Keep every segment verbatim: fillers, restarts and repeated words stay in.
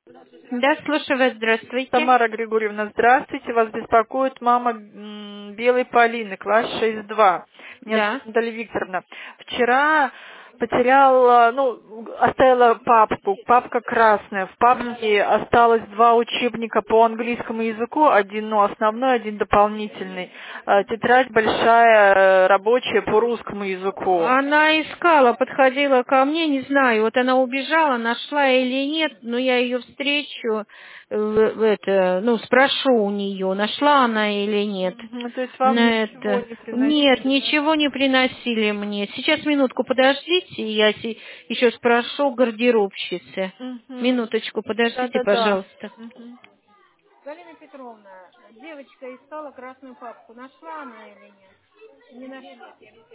Да, слушаю вас, здравствуйте. Тамара Григорьевна, здравствуйте. Вас беспокоит мама м, Белой Полины, класс шесть два. Меня зовут Да. Наталья Викторовна. Вчера потеряла, ну, оставила папку. Папка красная. В М. папке осталось два учебника по английскому языку. Один, ну, основной, один дополнительный. Э, Тетрадь большая, э, рабочая по русскому языку. Она искала, подходила ко мне, не знаю, вот она убежала, нашла или нет, но я ее встречу, э, в, в это, ну, спрошу у нее, нашла она или нет. Мгм. То есть вам На ничего это. не Нет, приносили, да? ничего не приносили мне. Сейчас минутку подождите, я се- еще спрошу гардеробщицы. Мгм. Минуточку, подождите, Да-да-да. пожалуйста. Мгм. Галина Петровна, девочка искала красную папку. Нашла она или нет? Не нашла.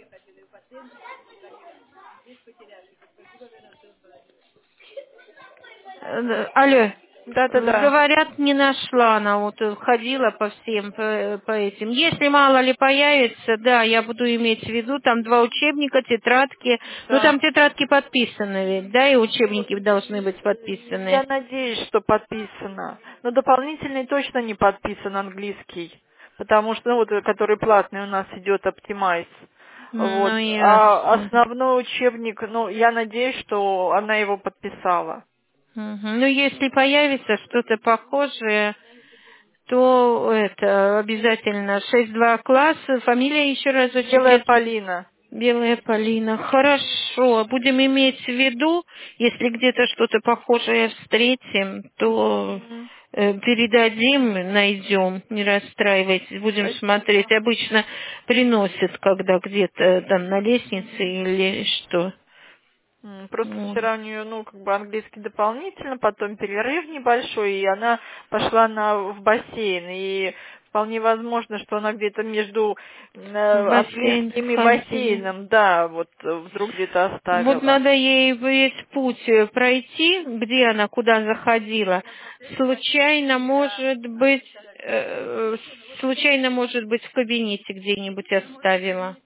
Э, Алло. Да-да-да. Говорят, не нашла она, вот э, ходила по всем, по, по этим. Если мало ли появится, да, я буду иметь в виду, там два учебника, тетрадки. Ну, Да. там тетрадки подписаны ведь, да, и учебники должны быть Я подписаны. надеюсь, что подписано. Но дополнительный точно не подписан английский. Потому что, ну, вот, э, который платный у нас идет Optimize. Вот. Ну, А ясно. основной учебник, ну, я надеюсь, что она его подписала. Мгм. Ну, если появится что-то похожее, то это обязательно шесть два класс, фамилия еще разочек, Белая если Полина. Белая Полина. Хорошо. Будем иметь в виду, если где-то что-то похожее встретим, то Мгм. э, передадим, найдем, не расстраивайтесь, будем смотреть. Спасибо. Обычно приносят, когда где-то там на лестнице или что. М, Просто Вот. вчера у нее, ну, как бы английский дополнительно, потом перерыв небольшой, и она пошла на, в бассейн. И вполне возможно, что она где-то между В э, бассейн английским и ходила. бассейном, да, вот э, вдруг где-то Вот оставила. надо ей весь путь э, пройти, где она, куда заходила. Случайно, может быть, э, случайно, может быть, в кабинете где-нибудь оставила.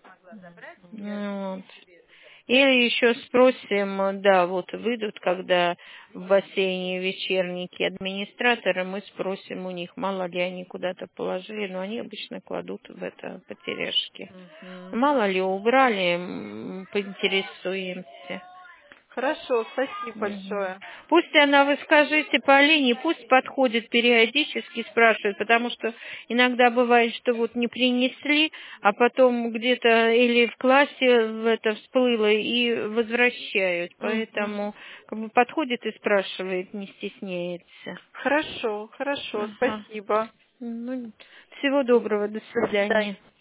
Вот. Или еще спросим, э, да, вот выйдут, когда в бассейне вечерники администраторы, мы спросим у них, мало ли они куда-то положили, но они обычно кладут в это потеряшки. Мгм. Мало ли убрали, м, поинтересуемся. Хорошо, спасибо Мгм. большое. Пусть она, вы скажите Полине, пусть подходит периодически, спрашивает, потому что иногда бывает, что вот не принесли, а потом где-то или в классе в это всплыло и возвращают. Мгм. Поэтому как бы подходит и спрашивает, не стесняется. Хорошо, хорошо, Ага. спасибо. Ну, всего доброго, до До свидания. свидания.